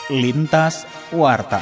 Lintas Warta.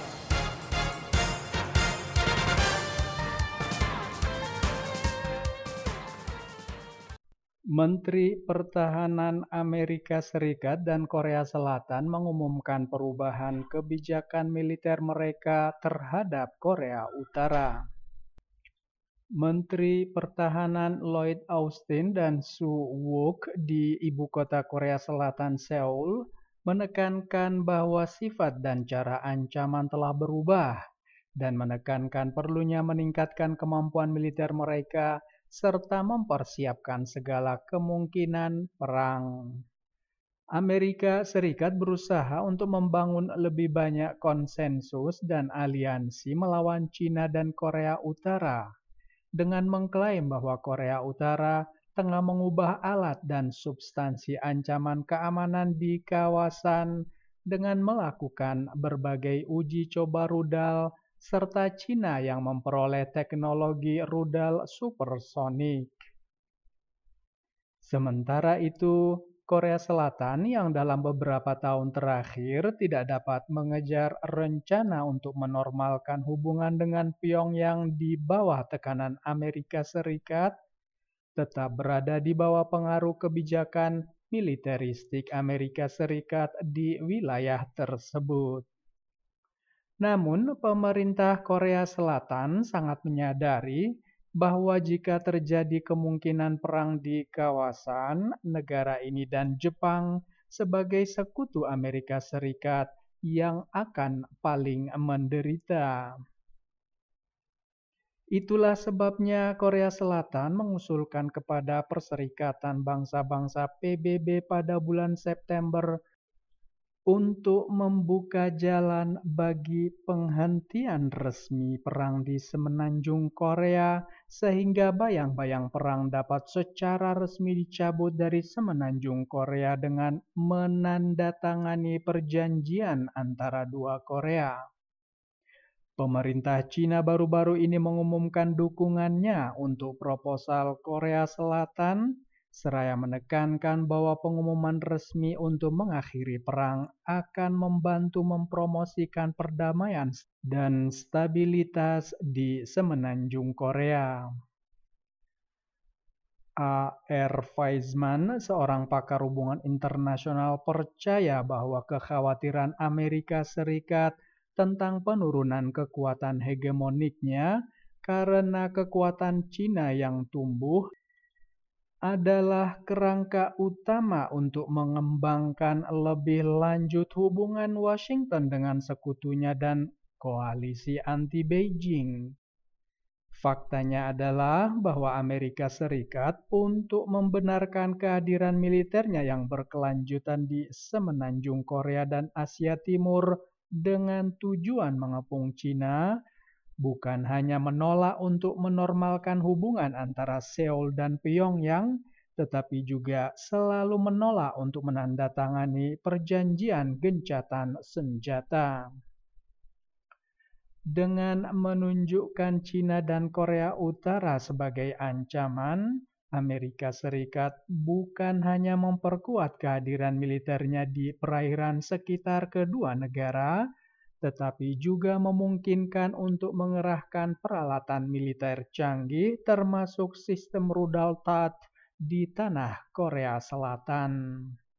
Menteri Pertahanan Amerika Serikat dan Korea Selatan mengumumkan perubahan kebijakan militer mereka terhadap Korea Utara. Menteri Pertahanan Lloyd Austin dan Soo Wook di ibu kota Korea Selatan Seoul menekankan bahwa sifat dan cara ancaman telah berubah dan menekankan perlunya meningkatkan kemampuan militer mereka serta mempersiapkan segala kemungkinan perang. Amerika Serikat berusaha untuk membangun lebih banyak konsensus dan aliansi melawan Cina dan Korea Utara dengan mengklaim bahwa Korea Utara tengah mengubah alat dan substansi ancaman keamanan di kawasan dengan melakukan berbagai uji coba rudal serta Cina yang memperoleh teknologi rudal supersonik. Sementara itu, Korea Selatan yang dalam beberapa tahun terakhir tidak dapat mengejar rencana untuk menormalkan hubungan dengan Pyongyang di bawah tekanan Amerika Serikat, tetap berada di bawah pengaruh kebijakan militeristik Amerika Serikat di wilayah tersebut. Namun, pemerintah Korea Selatan sangat menyadari bahwa jika terjadi kemungkinan perang di kawasan, negara ini dan Jepang sebagai sekutu Amerika Serikat yang akan paling menderita. Itulah sebabnya Korea Selatan mengusulkan kepada Perserikatan Bangsa-Bangsa PBB pada bulan September untuk membuka jalan bagi penghentian resmi perang di semenanjung Korea sehingga bayang-bayang perang dapat secara resmi dicabut dari semenanjung Korea dengan menandatangani perjanjian antara dua Korea. Pemerintah Cina baru-baru ini mengumumkan dukungannya untuk proposal Korea Selatan, seraya menekankan bahwa pengumuman resmi untuk mengakhiri perang akan membantu mempromosikan perdamaian dan stabilitas di semenanjung Korea. A.R. Weizmann, seorang pakar hubungan internasional, percaya bahwa kekhawatiran Amerika Serikat tentang penurunan kekuatan hegemoniknya karena kekuatan Cina yang tumbuh adalah kerangka utama untuk mengembangkan lebih lanjut hubungan Washington dengan sekutunya dan koalisi anti-Beijing. Faktanya adalah bahwa Amerika Serikat untuk membenarkan kehadiran militernya yang berkelanjutan di semenanjung Korea dan Asia Timur dengan tujuan mengepung Cina, bukan hanya menolak untuk menormalkan hubungan antara Seoul dan Pyongyang, tetapi juga selalu menolak untuk menandatangani perjanjian gencatan senjata. Dengan menunjukkan Cina dan Korea Utara sebagai ancaman, Amerika Serikat bukan hanya memperkuat kehadiran militernya di perairan sekitar kedua negara, tetapi juga memungkinkan untuk mengerahkan peralatan militer canggih termasuk sistem rudal THAAD di tanah Korea Selatan.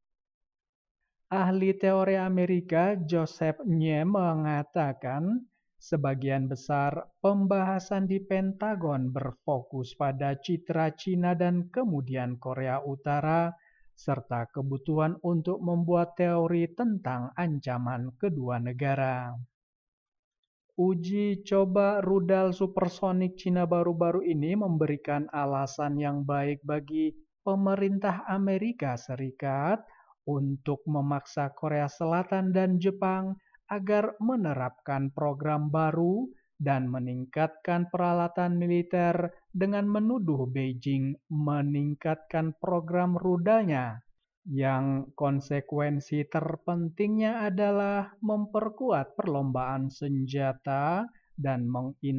Ahli teori Amerika Joseph Nye mengatakan sebagian besar pembahasan di Pentagon berfokus pada citra Cina dan kemudian Korea Utara serta kebutuhan untuk membuat teori tentang ancaman kedua negara. Uji coba rudal supersonik Cina baru-baru ini memberikan alasan yang baik bagi pemerintah Amerika Serikat untuk memaksa Korea Selatan dan Jepang agar menerapkan program baru dan meningkatkan peralatan militer dengan menuduh Beijing meningkatkan program rudalnya, yang konsekuensi terpentingnya adalah memperkuat perlombaan senjata dan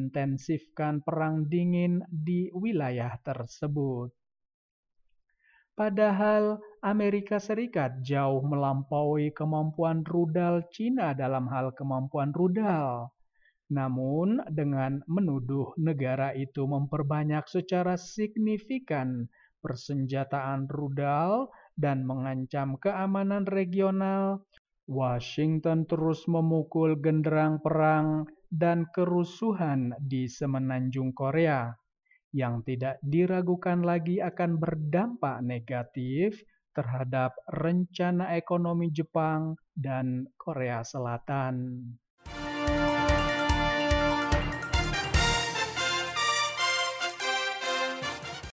mengintensifkan perang dingin di wilayah tersebut. Padahal Amerika Serikat jauh melampaui kemampuan rudal Cina dalam hal kemampuan rudal. Namun, dengan menuduh negara itu memperbanyak secara signifikan persenjataan rudal dan mengancam keamanan regional, Washington terus memukul genderang perang dan kerusuhan di semenanjung Korea, yang tidak diragukan lagi akan berdampak negatif terhadap rencana ekonomi Jepang dan Korea Selatan.